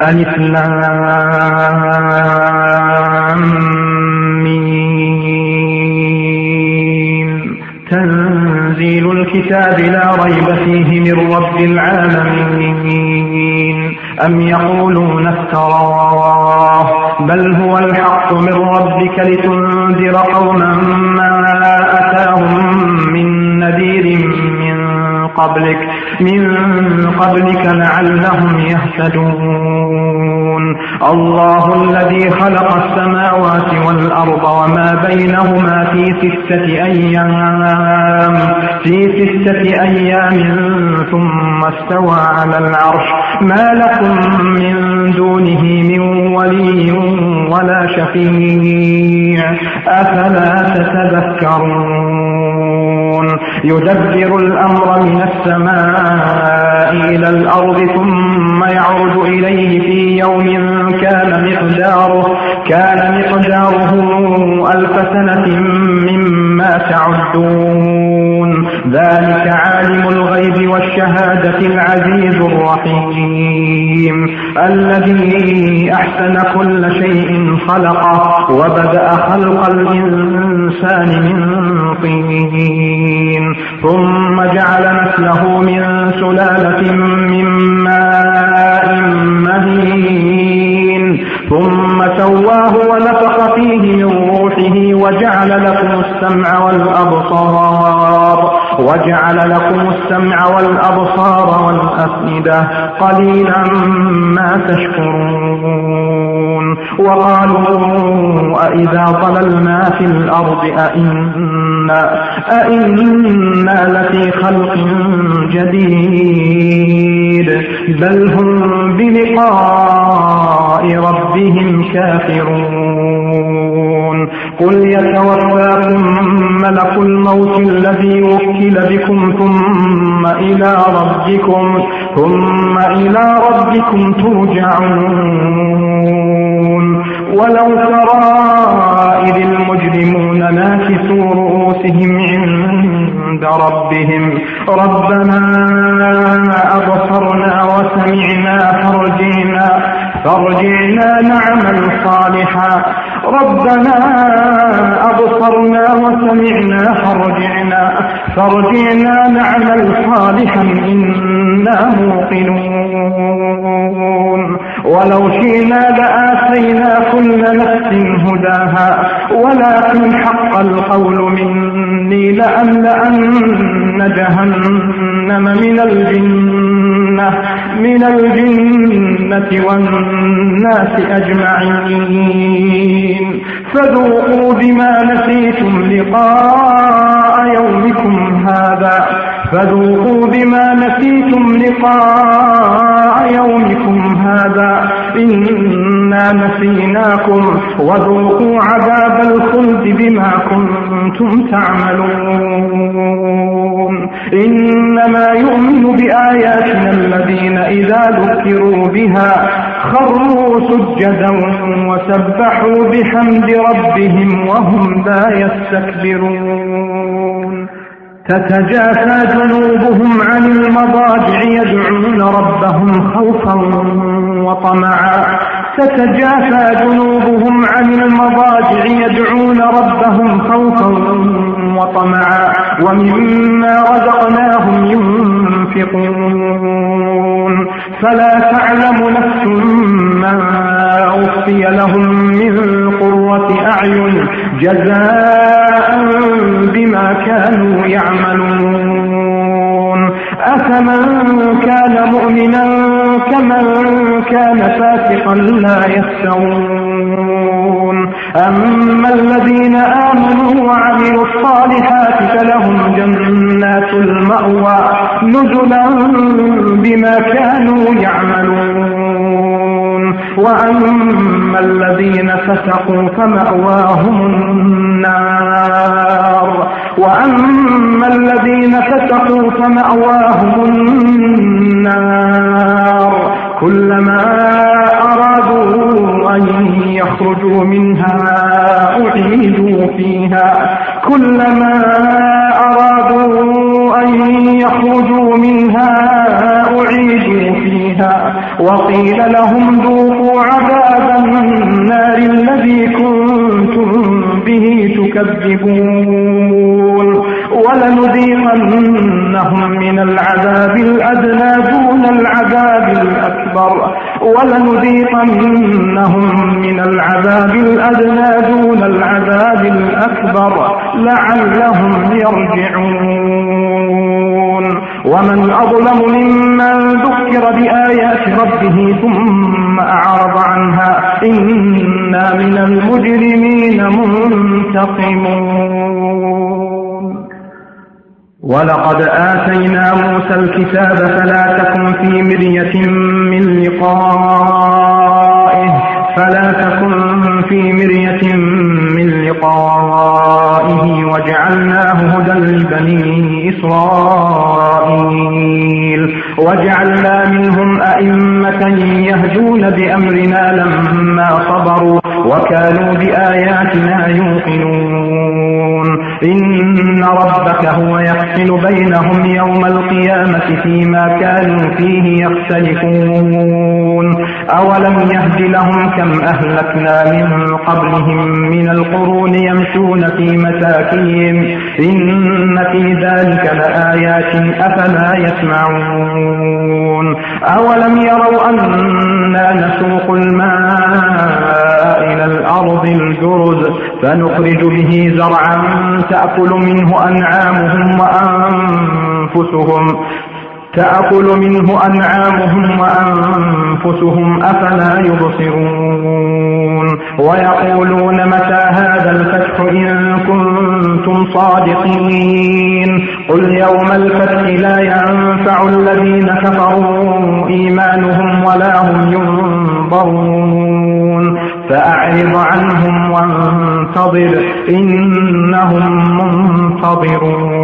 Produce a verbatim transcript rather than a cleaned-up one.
ألف لام ميم تنزيل الكتاب لا ريب فيه من رب العالمين أم يقولون افتراه بل هو الحق من ربك لتنذر قوما ما أتاهم من نذير من قبلك من قبلك لعلهم يهتدون الله الذي خلق السماوات والأرض وما بينهما في ستة أيام في ستة أيام ثم استوى على العرش ما لكم من دونه من ولي ولا شفيع أفلا تتذكرون يدبر الأمر من السماء إلى الأرض ثم يعرج إليه في يوم كان مقداره كان مقداره ألف سنة مما تعدون ذلك عالم الغيب والشهادة العزيز الرحيم الذي أحسن كل شيء خلقه وبدأ خلق الإنسان من طين ثم جعل نسله من سلالة من ماء مهين ثم سواه ونفخ فيه من روحه وجعل لكم السمع والأبصار وجعل لكم السمع والأبصار والأفئدة قليلا ما تشكرون وقالوا أئذا ضللنا في الأرض أئنا, أئنا لفي خلق جديد بل هم بلقاء ربهم كافرون قل يتوفاكم ملك الموت الذي وكل بكم ثم إلى ربكم ثم إلى ربكم ترجعون ولو ترى إذ المجرمون ناكسوا رؤوسهم عند ربهم ربنا أبصرنا وسمعنا فارجعنا فارجعنا نعمل صالحا ربنا أبصرنا وسمعنا فارجعنا فارجعنا نعمل صالحا إنا موقنون ولو شئنا لآتينا كل نفس هداها ولكن حق القول مني لأملأن جهنم من الجنة من الجنة والناس أجمعين فذوقوا بما نسيتم لقاء يومكم هذا فذوقوا بما نسيتم لقاء يومكم هذا إنا نسيناكم وذوقوا عذاب الخلد بما كنتم تعملون إنما يؤمن بآياتنا الذين إذا ذكروا بها خروا سجدا وسبحوا بحمد ربهم وهم لا يستكبرون تتجافى جنوبهم عن المضاجع يدعون ربهم خوفا وطمعا تتجافى جنوبهم عن المضاجع يدعون ربهم خوفا وطمعا ومما رزقناهم ينفقون فلا تعلم نفس ما أخفي لهم من قرة أعين جزاء بما كانوا يعملون أفمن كان مؤمنا كمن كان فاسقا لا يستوون أما الذين آمنوا وعملوا الصالحات فلهم جنات المأوى نزلا بما كانوا يعملون وأما الذين فسقوا فمأواهم النار وأما الذين فسقوا فمأواهم النار كلما أرادوا أن يخرجوا منها أعيدوا فيها كلما أرادوا أن يخرجوا منها أعيدوا فيها فيها وقيل لهم ذوقوا عذاب النار الذي كنتم به تكذبون ولنذيقنهم من العذاب الأدنى دون العذاب الأكبر ولنذيقنهم من العذاب الأدنى دون العذاب الأكبر لعلهم يرجعون ومن أظلم ممن ذكر بآيات ربه ثم أعرض عنها إنا من المجرمين منتقمون ولقد آتينا موسى الكتاب فلا تكن في مرية من لقائه فلا تكن في مرية من لقائه وجعلناه هدى لبني إسرائيل وجعلنا منهم أئمة يهدون بأمرنا لما صبروا وكانوا بآياتنا يوقنون إن ربك هو يفصل بينهم يوم القيامة فيما كانوا فيه يختلفون أولم يهد لهم كم أهلكنا من قبلهم من القرون يمشون في مساكنهم إن في ذلك لآيات أفلا يسمعون أولم يروا أنا نسوق الماء إلى الأرض الجرز فنخرج به زرعا تأكل منه أنعامهم وأنفسهم تأكل منه أنعامهم وأنفسهم أفلا يبصرون ويقولون متى هذا الفتح إن كنتم صادقين قل يوم الفتح لا ينفع الذين كفروا إيمانهم ولا هم ينظرون فأعرض عنهم وانتظر إنهم منتظرون